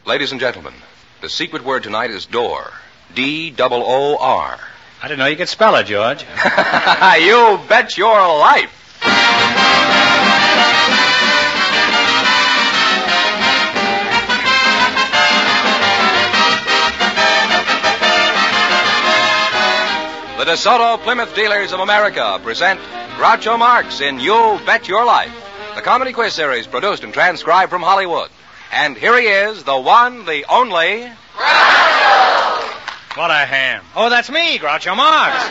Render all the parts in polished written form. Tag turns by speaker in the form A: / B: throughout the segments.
A: Ladies and gentlemen, the secret word tonight is door. D-O-O-R.
B: I didn't know you could spell it, George.
A: You bet your life. The DeSoto Plymouth Dealers of America present Groucho Marx in You Bet Your Life, the comedy quiz series produced and transcribed from Hollywood. And here he is, the one, the only...
B: Groucho! What a ham. Oh, that's me, Groucho Marx.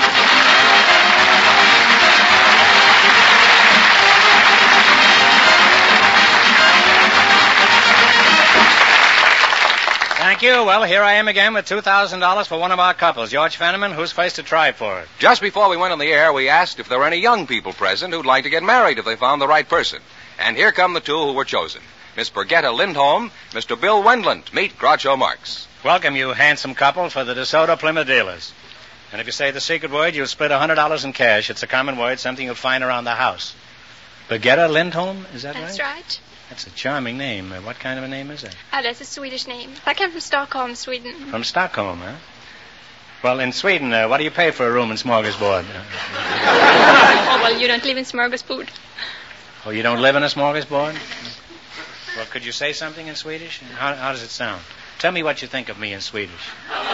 B: Thank you. Well, here I am again with $2,000 for one of our couples. George Fenneman, who's first to try for it?
A: Just before we went on the air, we asked if there were any young people present who'd like to get married if they found the right person. And here come the two who were chosen. Miss Brigitta Lindholm, Mr. Bill Wendland. Meet Groucho Marx.
B: Welcome, you handsome couple, for the DeSoto Plymouth Dealers. And if you say the secret word, you'll split $100 in cash. It's a common word, something you'll find around the house. Brigitta Lindholm, is that right?
C: That's right.
B: That's a charming name. What kind of a name is that?
C: That's a Swedish name. I come from Stockholm, Sweden.
B: From Stockholm, huh? Well, in Sweden, what do you pay for a room in Smorgasbord?
C: Oh, well, you don't live in Smorgasbord.
B: Oh, you don't live in a smorgasbord? Well, could you say something in Swedish? How does it sound? Tell me what you think of me in Swedish.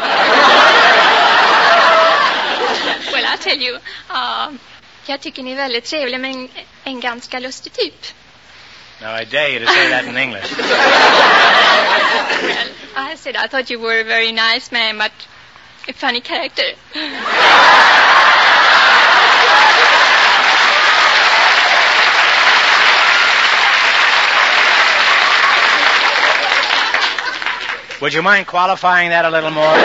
C: Well, I'll tell you. Jag tycker ni är väldigt trevlig, men en ganska lustig typ.
B: Now, I dare you to say that in English.
C: Well, I said I thought you were a very nice man, but a funny character. Would you mind qualifying that a little more?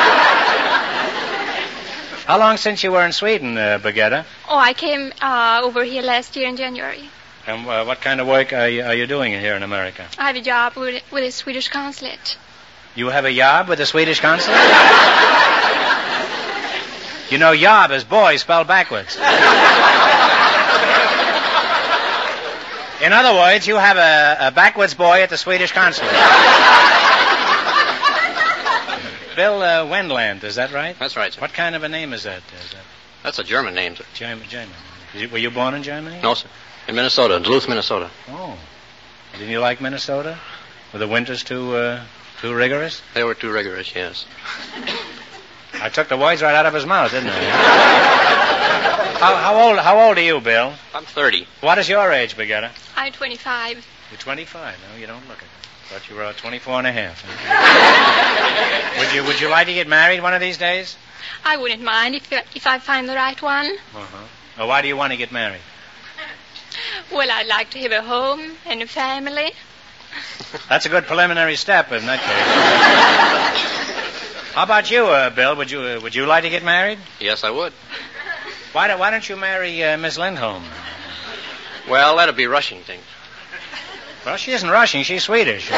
C: How long since you were in Sweden, Brigitta? Oh, I came over here last year in January.
B: And what kind of work are you doing here in America?
C: I have a job with a Swedish consulate.
B: You have a job with the Swedish consulate? You know, job is boy spelled backwards. In other words, you have a backwards boy at the Swedish consulate. Bill Wendland, is that right?
D: That's right, sir.
B: What kind of a name is that?
D: That's a German name, sir.
B: German. Were you born in Germany?
D: No, sir. In Minnesota, Duluth, Minnesota.
B: Oh. Didn't you like Minnesota? Were the winters too rigorous?
D: They were too rigorous, yes.
B: I took the words right out of his mouth, didn't I? How old are you, Bill?
D: I'm 30.
B: What is your age, Brigitta?
C: I'm 25.
B: You're 25? No, you don't look it. Thought you were 24 and a half. Would you like to get married one of these days?
C: I wouldn't mind if I find the right one.
B: Uh-huh. Well, why do you want to get married?
C: Well, I'd like to have a home and a family.
B: That's a good preliminary step in that case. How about you, Bill? Would you like to get married?
D: Yes, I would.
B: Why don't you marry Miss Lindholm?
D: Well, that'd be rushing things.
B: Well, she isn't Russian. She's Swedish.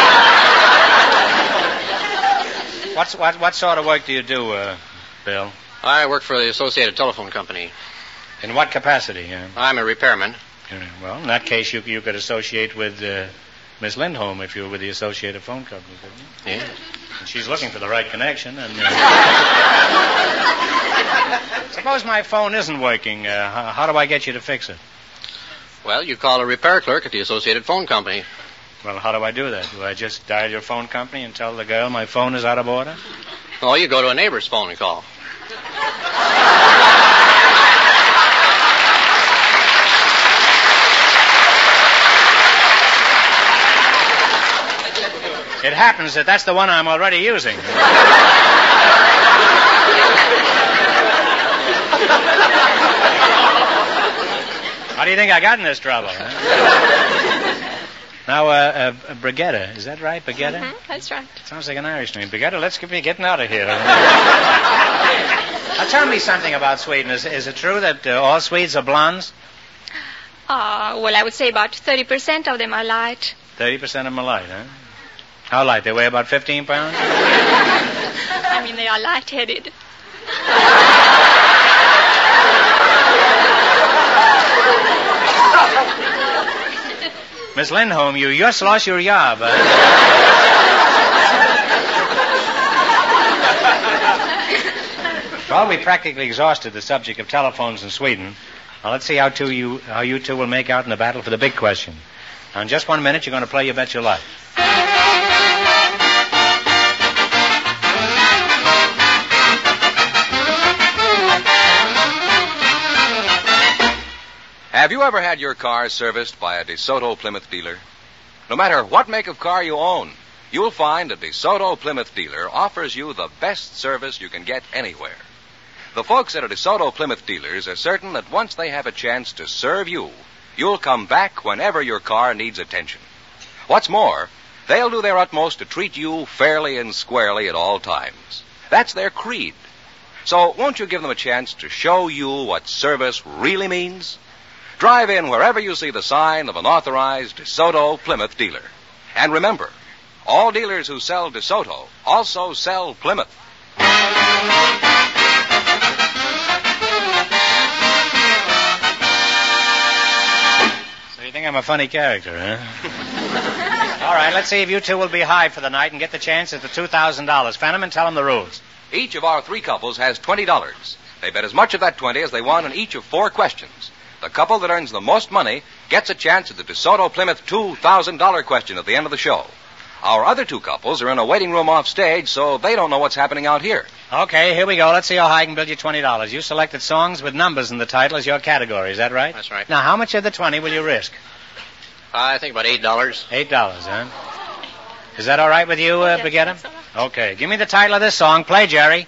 B: What sort of work do you do, Bill?
D: I work for the Associated Telephone Company.
B: In what capacity?
D: I'm a repairman.
B: Well, in that case, you could associate with Miss Lindholm if you were with the Associated Phone Company, couldn't you?
D: Yes.
B: And she's looking for the right connection. And suppose my phone isn't working. How do I get you to fix it?
D: Well, you call a repair clerk at the Associated Phone Company.
B: Well, how do I do that? Do I just dial your phone company and tell the girl my phone is out of order?
D: Oh, you go to a neighbor's phone and call.
B: It happens that that's the one I'm already using. How do you think I got in this trouble? Huh? Now, Brigitta, is that right, Brigitta?
C: Mm-hmm, that's right.
B: Sounds like an Irish name. Brigitta, let's be getting out of here. Now, tell me something about Sweden. Is it true that all Swedes are blondes?
C: Well, I would say about 30% of them are light.
B: 30% of them are light, huh? How light? They weigh about 15 pounds?
C: I mean, they are light-headed.
B: Miss Lindholm, you just lost your job. Well, we practically exhausted the subject of telephones in Sweden. Now, let's see how you two will make out in the battle for the big question. Now, in just 1 minute, you're going to play You Bet Your Life.
A: Have you ever had your car serviced by a DeSoto Plymouth dealer? No matter what make of car you own, you'll find a DeSoto Plymouth dealer offers you the best service you can get anywhere. The folks at a DeSoto Plymouth dealers are certain that once they have a chance to serve you, you'll come back whenever your car needs attention. What's more, they'll do their utmost to treat you fairly and squarely at all times. That's their creed. So won't you give them a chance to show you what service really means? Drive in wherever you see the sign of an authorized DeSoto Plymouth dealer. And remember, all dealers who sell DeSoto also sell Plymouth.
B: So you think I'm a funny character, huh? All right, let's see if you two will be high for the night and get the chance at the $2,000. Fenneman, tell them the rules.
A: Each of our three couples has $20. They bet as much of that 20 as they won in each of 4 questions. The couple that earns the most money gets a chance at the DeSoto Plymouth $2,000 question at the end of the show. Our other 2 couples are in a waiting room off stage, so they don't know what's happening out here.
B: Okay, here we go. Let's see how high I can build you $20. You selected songs with numbers in the title as your category. Is that right?
D: That's right.
B: Now, how much of the 20 will you risk?
D: I think about $8.
B: $8, huh? Is that all right with you,
C: Yes,
B: Brigitte?
C: that's all right.
B: Okay, give me the title of this song. Play, Jerry.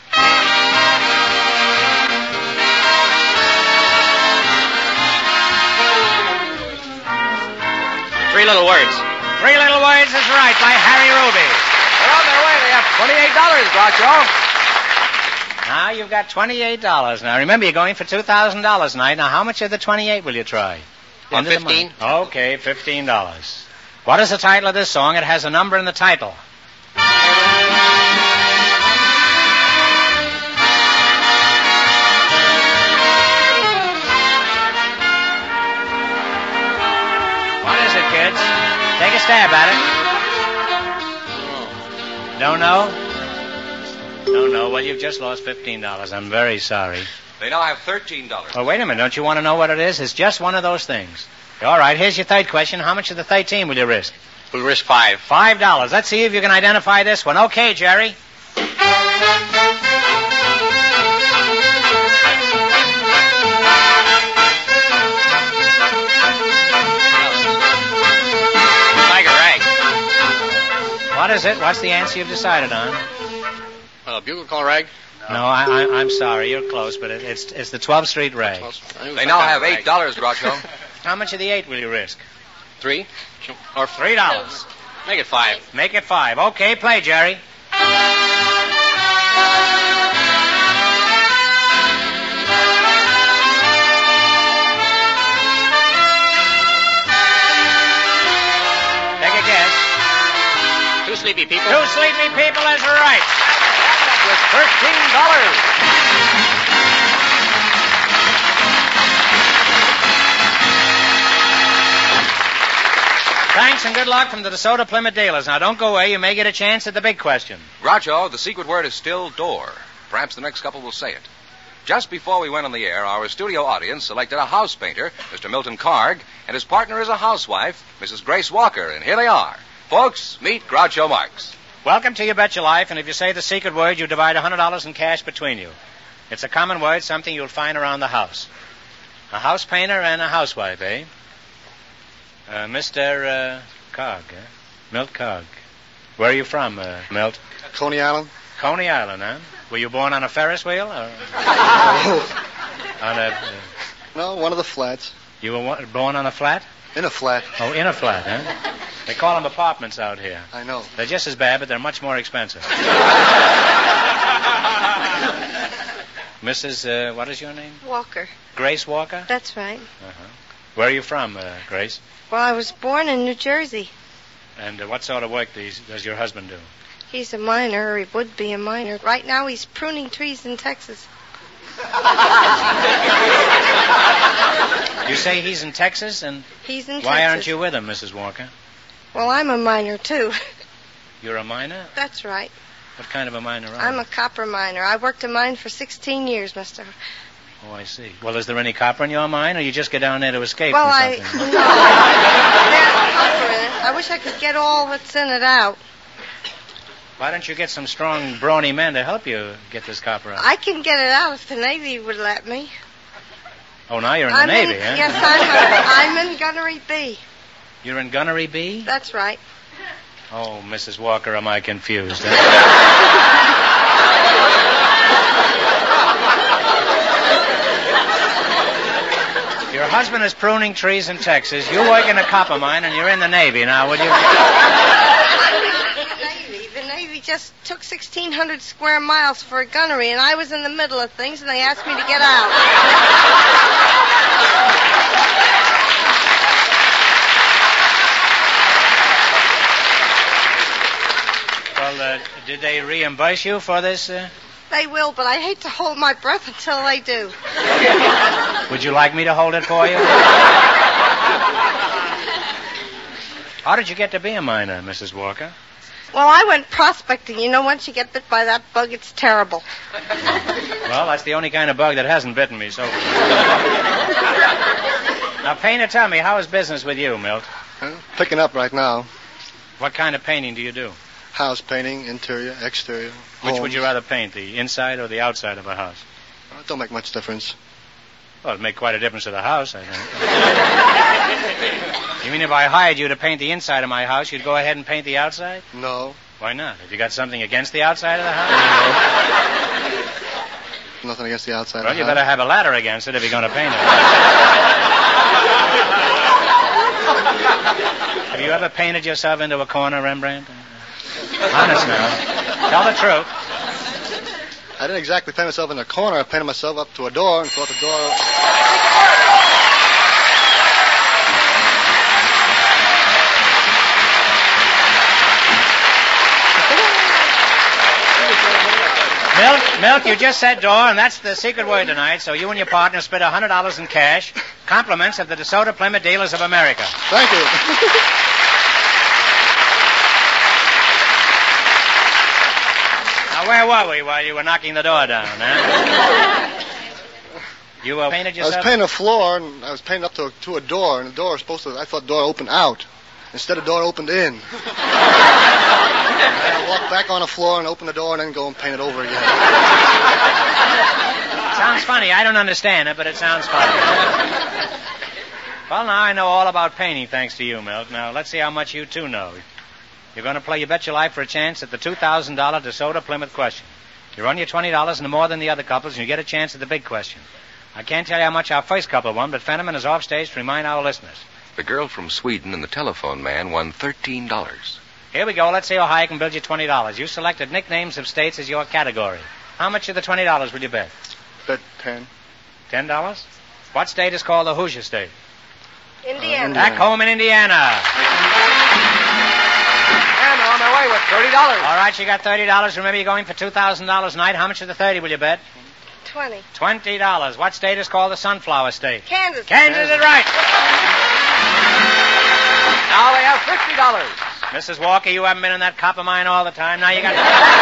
D: Three Little Words.
B: 3 Little Words is right by Harry Ruby.
A: They're on their way. They have $28, Groucho.
B: Now you've got $28. Now remember, you're going for $2,000 tonight. Now how much of the 28 will you try?
D: On
B: End of the
D: 15.
B: month. Okay, $15. What is the title of this song? It has a number in the title. What is it, kids? Take a stab at it. Don't know? Don't know. Well, you've just lost $15. I'm very sorry.
A: They now have $13.
B: Oh, wait a minute. Don't you want to know what it is? It's just one of those things. All right, here's your third question. How much of the 13 will you risk?
D: We'll risk 5.
B: $5. Let's see if you can identify this one. Okay, Jerry.
D: Tiger Rag.
B: What is it? What's the answer you've decided on?
D: Bugle Call Rag.
B: No, I'm sorry. You're close, but it's the 12th Street Rag.
A: They now have $8, Groucho.
B: How much of the 8 will you risk?
D: 3. Or
B: $3.
D: Make it 5.
B: Make it 5. Okay, play, Jerry. Take a guess.
D: 2 Sleepy People.
B: 2 Sleepy People is right.
A: With $13.
B: Thanks and good luck from the DeSoto Plymouth dealers. Now, don't go away. You may get a chance at the big question.
A: Groucho, the secret word is still door. Perhaps the next couple will say it. Just before we went on the air, our studio audience selected a house painter, Mr. Milton Carg, and his partner is a housewife, Mrs. Grace Walker. And here they are. Folks, meet Groucho Marx.
B: Welcome to You Bet Your Life, and if you say the secret word, you divide $100 in cash between you. It's a common word, something you'll find around the house. A house painter and a housewife, eh? Mr. Cog, eh? Milt Cog. Where are you from, Milt?
E: Coney Island?
B: Coney Island, huh? Were you born on a Ferris wheel? Or on a...
E: No, one of the flats.
B: You were born on a flat?
E: In a flat.
B: Oh, in a flat, huh? They call them apartments out here.
E: I know.
B: They're just as bad, but they're much more expensive. Mrs., what is your name?
F: Walker.
B: Grace Walker?
F: That's right.
B: Uh-huh. Where are you from, Grace?
F: Well, I was born in New Jersey.
B: And what sort of work does your husband do?
F: He's a miner, or he would be a miner. Right now he's pruning trees in Texas.
B: You say he's in Texas, and
F: He's in
B: why
F: Texas.
B: aren't you with him, Mrs. Walker?
F: Well, I'm a miner, too.
B: You're a miner?
F: That's right.
B: What kind of a miner are you?
F: I'm a copper miner. I worked a mine for 16 years, mister.
B: Oh, I see. Well, is there any copper in your mine, or you just get down there to escape
F: Well,
B: from
F: there's
B: something?
F: copper in it. I wish I could get all that's in it out.
B: Why don't you get some strong, brawny men to help you get this copper out?
F: I can get it out if the Navy would let me.
B: Oh, now you're in the Navy, huh?
F: Yes, I'm in Gunnery B.
B: You're in Gunnery B?
F: That's right.
B: Oh, Mrs. Walker, am I confused? Your husband is pruning trees in Texas. You work in a copper mine, and you're in the Navy. Now, would you...
F: The Navy just took 1,600 square miles for a gunnery, and I was in the middle of things, and they asked me to get out.
B: Well, did they reimburse you for this?
F: They will, but I hate to hold my breath until they do.
B: Would you like me to hold it for you? How did you get to be a miner, Mrs. Walker?
F: Well, I went prospecting. You know, once you get bit by that bug, it's terrible.
B: Well, that's the only kind of bug that hasn't bitten me so far. Now, Painter, tell me, how is business with you, Milt?
E: Picking up right now.
B: What kind of painting do you do?
E: House painting, interior, exterior.
B: Which
E: homes.
B: would you rather paint, the inside or the outside of a house?
E: It don't make much difference.
B: Well, it'd make quite a difference to the house, I think. You mean if I hired you to paint the inside of my house, you'd go ahead and paint the outside?
E: No.
B: Why not? Have you got something against the outside of the house?
E: Nothing against the outside
B: Well,
E: of the
B: you
E: house.
B: better have a ladder against it if you're going to paint it. Have you ever painted yourself into a corner, Rembrandt? Honest now. Tell the truth.
E: I didn't exactly paint myself in a corner. I painted myself up to a door and thought the door...
B: Milk, you just said door, and that's the secret word tonight, so you and your partner split $100 in cash. Compliments of the DeSoto Plymouth Dealers of America.
E: Thank you.
B: Now, where were we while you were knocking the door down, huh? You painted
E: I
B: yourself?
E: was painting a floor, and I was painting up to a door, and the door was supposed to... I thought the door opened out. Instead, the door opened in. I walked back on the floor and open the door and then go and paint it over again.
B: Sounds funny. I don't understand it, but it sounds funny. Well, now I know all about painting thanks to you, Milt. Now, let's see how much you two know. You're going to play You Bet Your Life for a chance at the $2,000 DeSoto Plymouth question. You run your $20 and more than the other couples, and you get a chance at the big question. I can't tell you how much our first couple won, but Fenneman is off stage to remind our listeners.
A: The girl from Sweden and the telephone man won $13.
B: Here we go. Let's see how high I can build you $20. You selected nicknames of states as your category. How much of the $20 will you bet?
E: Bet 10.
B: $10? What state is called the Hoosier State?
F: Indiana.
B: Back home in Indiana.
A: And on their way with $30.
B: All right, you got $30. Remember, you're going for $2,000 tonight. How much of the 30 will you bet?
F: 20.
B: $20. What state is called the Sunflower State?
F: Kansas.
B: Kansas is right.
A: Now they have $50.
B: Mrs. Walker, you haven't been in that copper mine all the time. Now you got...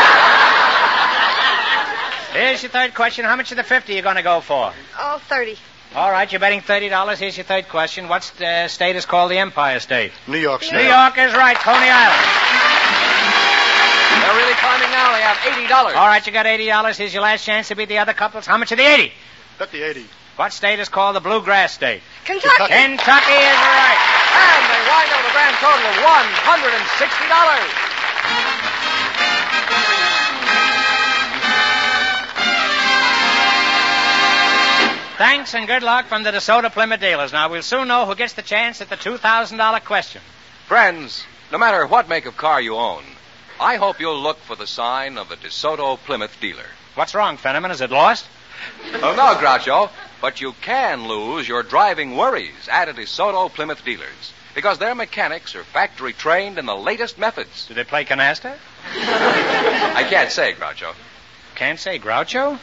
B: Here's your third question. How much of the 50 are you going to go for?
F: Oh, 30.
B: All right, you're betting $30. Here's your third question. What state is called the Empire State?
E: New York State.
B: New York is right. Coney Island.
A: They're really climbing now. They have $80.
B: All right, you got $80. Here's your last chance to beat the other couples. How much of the 80?
E: Bet the 80.
B: What state is called the Bluegrass State?
F: Kentucky.
B: Kentucky is right.
A: And they wind up with a grand total of $160.
B: Thanks and good luck from the DeSoto Plymouth Dealers. Now, we'll soon know who gets the chance at the $2,000 question.
A: Friends, no matter what make of car you own, I hope you'll look for the sign of a DeSoto Plymouth dealer.
B: What's wrong, Fenneman? Is it lost?
A: Oh, no, Groucho, but you can lose your driving worries at a DeSoto Plymouth dealers because their mechanics are factory trained in the latest methods.
B: Do they play canasta?
A: I can't say, Groucho.
B: Can't say Groucho?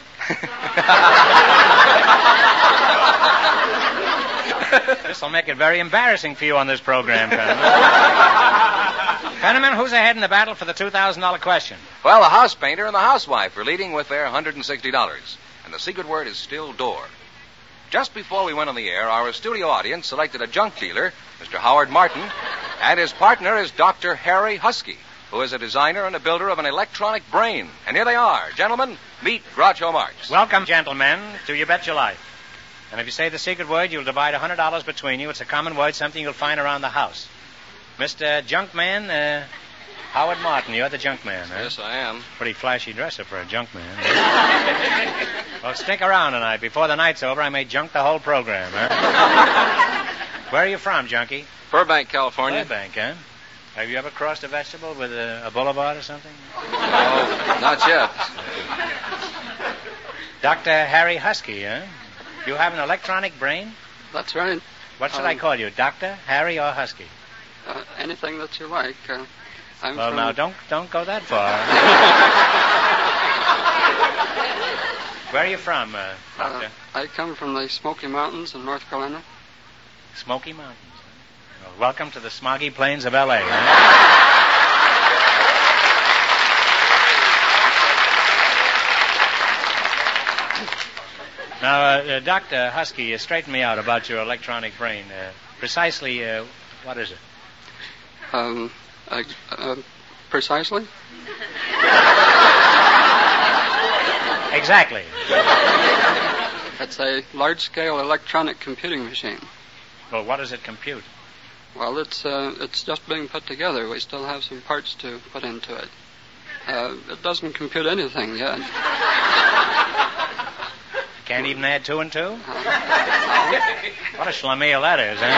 B: This will make it very embarrassing for you on this program, Fenneman. Fenneman, who's ahead in the battle for the $2,000 question?
A: Well, the house painter and the housewife are leading with their $160. And the secret word is still door. Just before we went on the air, our studio audience selected a junk dealer, Mr. Howard Martin, and his partner is Dr. Harry Husky, who is a designer and a builder of an electronic brain. And here they are. Gentlemen, meet Groucho Marx.
B: Welcome, gentlemen, to You Bet Your Life. And if you say the secret word, you'll divide $100 between you. It's a common word, something you'll find around the house. Mr. Junkman, Howard Martin, you're the junkman, huh?
D: Yes, I am.
B: Pretty flashy dresser for a junkman. Well, stick around tonight. Before the night's over, I may junk the whole program, huh? Where are you from, junkie?
D: Burbank, California.
B: Burbank, huh? Have you ever crossed a vegetable with a boulevard or something?
D: Oh, not yet.
B: Dr. Harry Husky, huh? You have an electronic brain?
G: That's right.
B: What should I call you, Doctor, Harry, or Husky?
G: Anything that you like.
B: Now, don't go that far. Where are you from, Doctor?
G: I come from the Smoky Mountains in North Carolina.
B: Smoky Mountains. Well, welcome to the smoggy plains of L.A., huh? Now, Dr. Husky, straighten me out about your electronic brain. Precisely, what is it?
G: Precisely?
B: Exactly.
G: It's a large-scale electronic computing machine.
B: Well, what does it compute?
G: Well, it's just being put together. We still have some parts to put into it. It doesn't compute anything yet.
B: Can't even add 2 and 2? What a schlemiel that is, huh?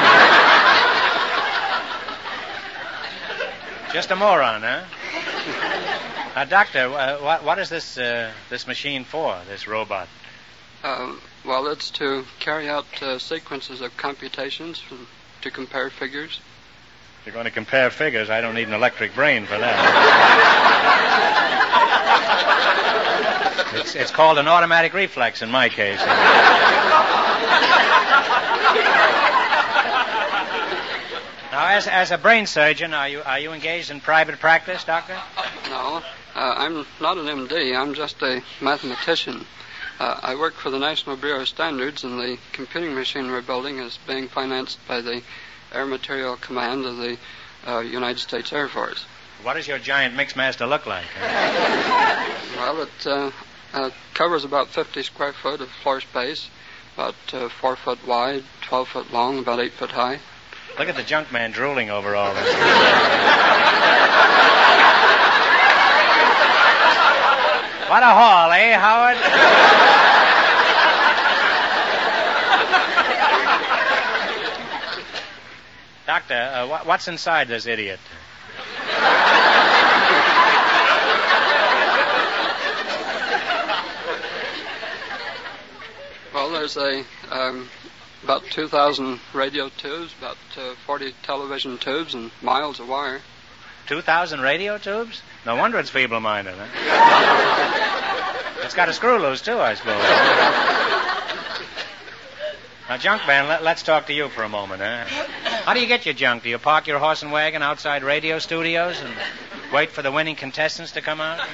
B: Just a moron, huh? Now, Doctor, what is this machine for, this robot?
G: Well, it's to carry out sequences of computations to compare figures.
B: If you're going to compare figures, I don't need an electric brain for that. It's called an automatic reflex in my case. Now, as a brain surgeon, are you engaged in private practice, Doctor?
G: No, I'm not an MD. I'm just a mathematician. I work for the National Bureau of Standards, and the computing machine we're building is being financed by the Air Material Command of the United States Air Force.
B: What does your giant Mixmaster look like?
G: Well, it covers about 50 square foot of floor space, about 4 foot wide, 12 foot long, about 8 foot high.
B: Look at the junk man drooling over all this. What a haul, eh, Howard? Doctor, what's inside this idiot?
G: Well, there's about 2,000 radio tubes, about 40 television tubes, and miles of wire.
B: 2,000 radio tubes? No wonder it's feeble-minded, huh? It's got a screw loose, too, I suppose. Now, Junkman, let's talk to you for a moment, huh? How do you get your junk? Do you park your horse and wagon outside radio studios and wait for the winning contestants to come out?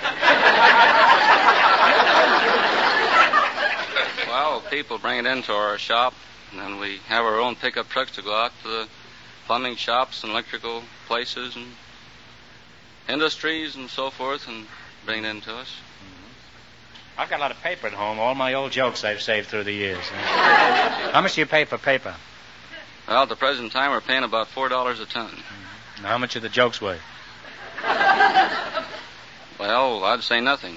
D: Well, people bring it into our shop, and then we have our own pickup trucks to go out to the plumbing shops and electrical places and industries and so forth and bring it in to us.
B: Mm-hmm. I've got a lot of paper at home, all my old jokes I've saved through the years. How much do you pay for paper?
D: Well, at the present time, we're paying about $4 a ton.
B: Mm-hmm. Now, how much are the jokes worth?
D: Well, I'd say nothing.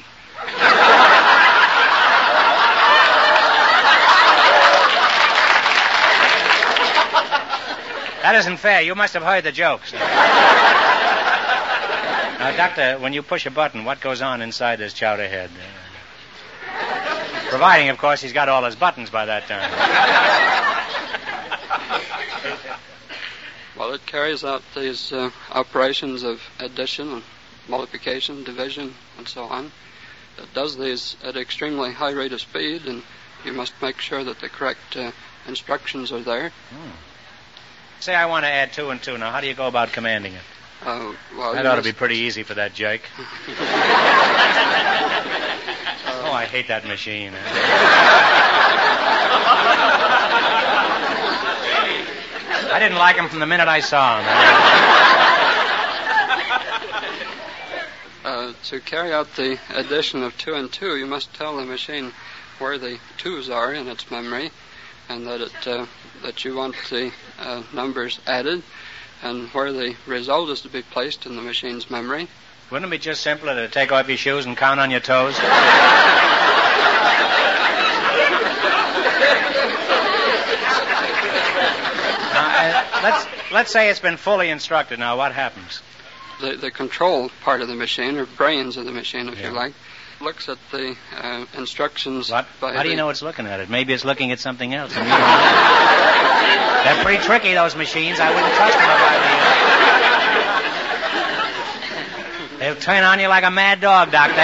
B: That isn't fair. You must have heard the jokes. Now, Doctor, when you push a button, what goes on inside this chowder head? Providing, of course, he's got all his buttons by that time.
G: Well, it carries out these operations of addition and multiplication, division, and so on. It does these at an extremely high rate of speed, and you must make sure that the correct instructions are there.
B: Say I want to add 2 and 2. Now, how do you go about commanding it?
G: Well,
B: That ought to be pretty easy for that Jake. Oh, I hate that machine. I didn't like him from the minute I saw him.
G: To carry out the addition of 2 and 2, you must tell the machine where the 2's are in its memory, and that you want the numbers added, and where the result is to be placed in the machine's memory.
B: Wouldn't it be just simpler to take off your shoes and count on your toes? Let's say it's been fully instructed. Now, what happens?
G: The control part of the machine, or brains of the machine, if you like, looks at the instructions.
B: How do you know it's looking at it? Maybe it's looking at something else. And you don't know. They're pretty tricky, those machines. I wouldn't trust them if I were you. They'll turn on you like a mad dog, Doctor.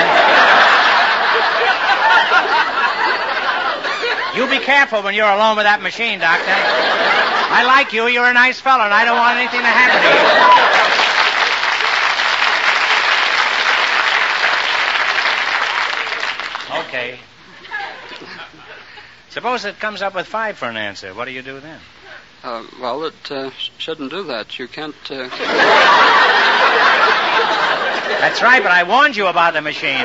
B: You be careful when you're alone with that machine, Doctor. I like you. You're a nice fellow, and I don't want anything to happen to you. Okay. Suppose it comes up with 5 for an answer. What do you do then?
G: Well, it shouldn't do that. You can't...
B: That's right, but I warned you about the machine.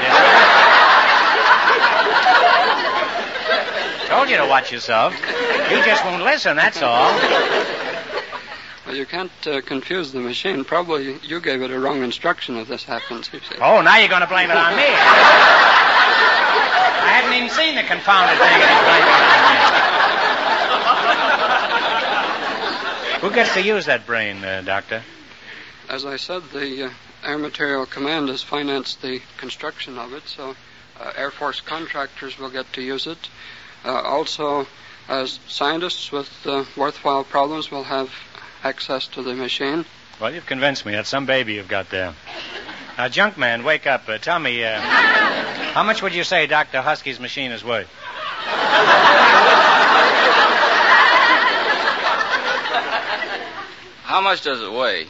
B: Told you to watch yourself. You just won't listen, that's all.
G: Well, you can't confuse the machine. Probably you gave it a wrong instruction if this happens, you see.
B: Oh, now you're going to blame it on me. I hadn't even seen the confounded thing, and he's blaming it on me. Who gets to use that brain, Doctor?
G: As I said, the Air Material Command has financed the construction of it, so Air Force contractors will get to use it. Also, as scientists with worthwhile problems will have access to the machine.
B: Well, you've convinced me. That's some baby you've got there. Now, Junkman, wake up. Tell me, how much would you say Dr. Husky's machine is worth?
D: How much does it weigh?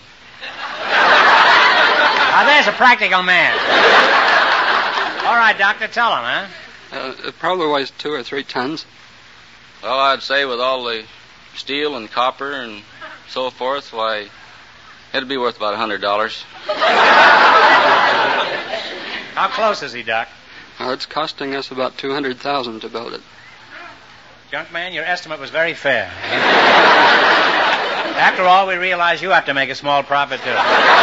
B: Now, there's a practical man. All right, Doctor, tell him, huh?
G: It probably weighs 2 or 3 tons.
D: Well, I'd say with all the steel and copper and so forth, why, it'd be worth about $100.
B: How close is he, Doc?
G: It's costing us about $200,000 to build it.
B: Junkman, your estimate was very fair. After all, we realize you have to make a small profit, too.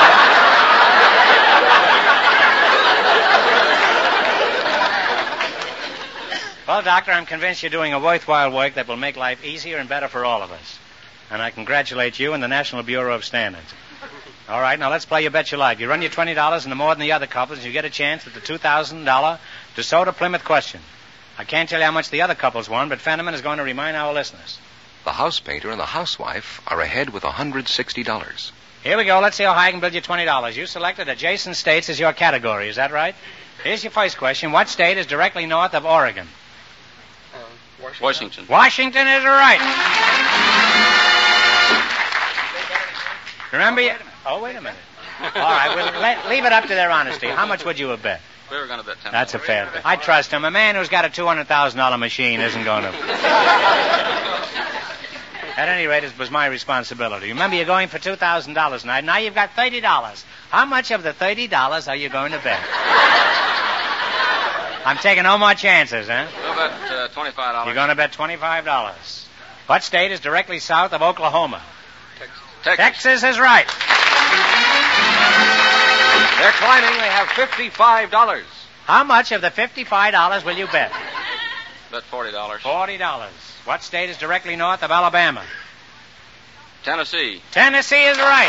B: Well, Doctor, I'm convinced you're doing a worthwhile work that will make life easier and better for all of us. And I congratulate you and the National Bureau of Standards. All right, now let's play You Bet Your Life. You run your $20 into more than the other couples, and you get a chance at the $2,000 DeSoto Plymouth question. I can't tell you how much the other couples won, but Fenneman is going to remind our listeners.
A: The house painter and the housewife are ahead with $160.
B: Here we go. Let's see how high I can build you $20. You selected adjacent states as your category. Is that right? Here's your first question. What state is directly north of Oregon?
D: Washington.
B: Washington is right. Remember you... Oh, wait a minute. All right, we'll leave it up to their honesty. How much would you have bet?
D: We were going to bet $10.
B: That's a fair bet. I trust him. A man who's got a $200,000 machine isn't going to... At any rate, it was my responsibility. Remember, you're going for $2,000 tonight. Now you've got $30. How much of the $30 are you going to bet? I'm taking no more chances, huh?
D: We'll bet $25.
B: You're going to bet $25. What state is directly south of Oklahoma? Texas is right.
A: They're climbing. They have $55.
B: How much of the $55 will you bet?
D: Bet $40.
B: $40. What state is directly north of Alabama?
D: Tennessee.
B: Tennessee is right.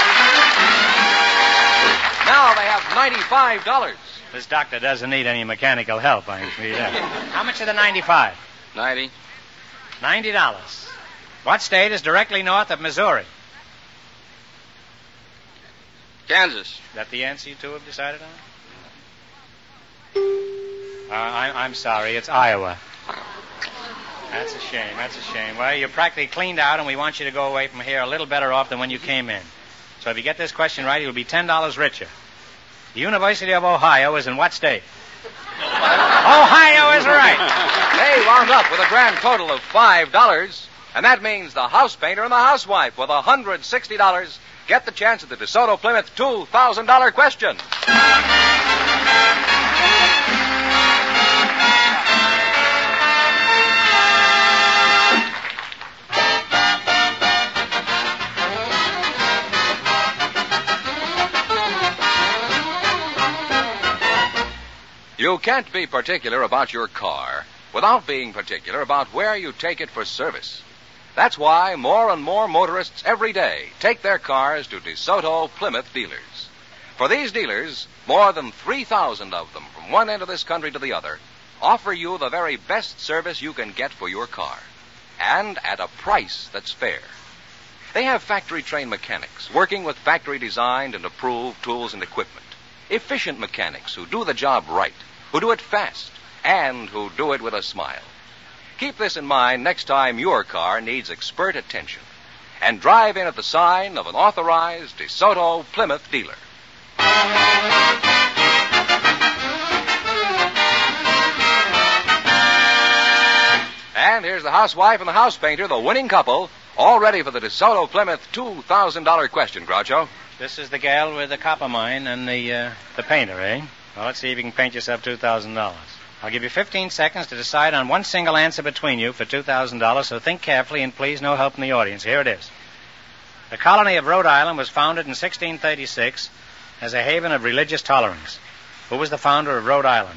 A: Now they have $95.
B: This doctor doesn't need any mechanical help, I can see that. How much of the 95?
D: 90.
B: $90. What state is directly north of Missouri?
D: Kansas.
B: Is that the answer you two have decided on? I'm sorry, it's Iowa. That's a shame, that's a shame. Well, you're practically cleaned out, and we want you to go away from here a little better off than when you came in. So if you get this question right, you'll be $10 richer. The University of Ohio is in what state? Ohio is right.
A: They wound up with a grand total of $5, and that means the house painter and the housewife with $160 get the chance at the DeSoto Plymouth $2,000 question. You can't be particular about your car without being particular about where you take it for service. That's why more and more motorists every day take their cars to DeSoto Plymouth dealers. For these dealers, more than 3,000 of them from one end of this country to the other, offer you the very best service you can get for your car, and at a price that's fair. They have factory-trained mechanics working with factory-designed and approved tools and equipment, efficient mechanics who do the job right, who do it fast, and who do it with a smile. Keep this in mind next time your car needs expert attention, and drive in at the sign of an authorized DeSoto Plymouth dealer. And here's the housewife and the house painter, the winning couple, all ready for the DeSoto Plymouth $2,000 question, Groucho.
B: This is the gal with the copper mine and the painter, eh? Well, let's see if you can paint yourself $2,000. I'll give you 15 seconds to decide on one single answer between you for $2,000, so think carefully and please no help from the audience. Here it is. The colony of Rhode Island was founded in 1636 as a haven of religious tolerance. Who was the founder of Rhode Island?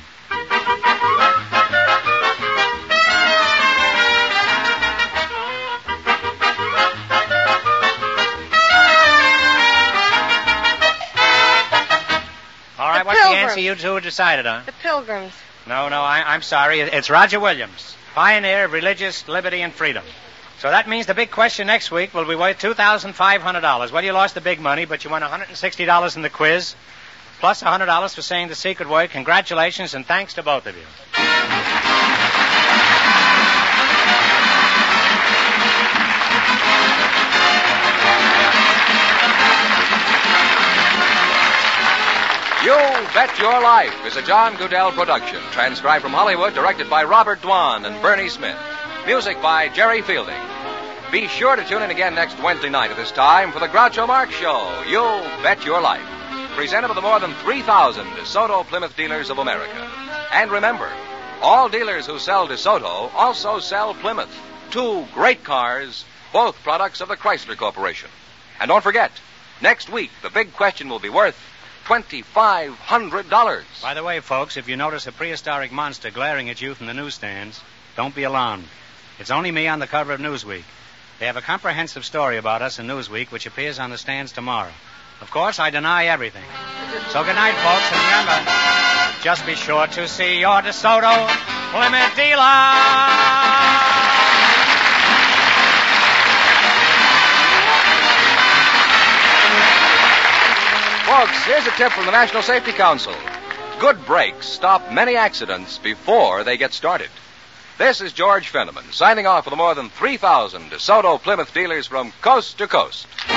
B: All right, what's the answer you two decided on?
F: The Pilgrims.
B: No, I'm sorry. It's Roger Williams, pioneer of religious liberty and freedom. So that means the big question next week will be worth $2,500. Well, you lost the big money, but you won $160 in the quiz, plus $100 for saying the secret word. Congratulations, and thanks to both of you.
A: You Bet Your Life is a John Goodell production, transcribed from Hollywood, directed by Robert Dwan and Bernie Smith. Music by Jerry Fielding. Be sure to tune in again next Wednesday night at this time for the Groucho Marx Show, You Bet Your Life, presented by the more than 3,000 DeSoto Plymouth dealers of America. And remember, all dealers who sell DeSoto also sell Plymouth, two great cars, both products of the Chrysler Corporation. And don't forget, next week the big question will be worth $2,500.
B: By the way, folks, if you notice a prehistoric monster glaring at you from the newsstands, don't be alarmed. It's only me on the cover of Newsweek. They have a comprehensive story about us in Newsweek, which appears on the stands tomorrow. Of course, I deny everything. So good night, folks, and remember, just be sure to see your DeSoto Plymouth dealer.
A: Folks, here's a tip from the National Safety Council. Good brakes stop many accidents before they get started. This is George Fenneman, signing off for the more than 3,000 DeSoto Plymouth dealers from coast to coast.